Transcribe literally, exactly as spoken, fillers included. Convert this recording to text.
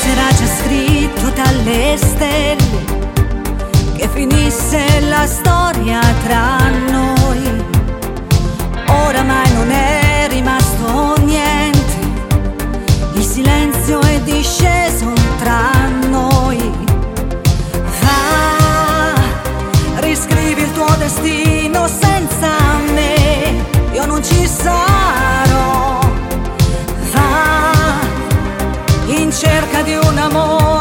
c'era già scritto dalle stelle che finisse la storia tra noi. Oramai non è rimasto niente, il silenzio è disceso tra noi. Va, riscrivi il tuo destino senza me, io non ci sarò. Va, in cerca di un amore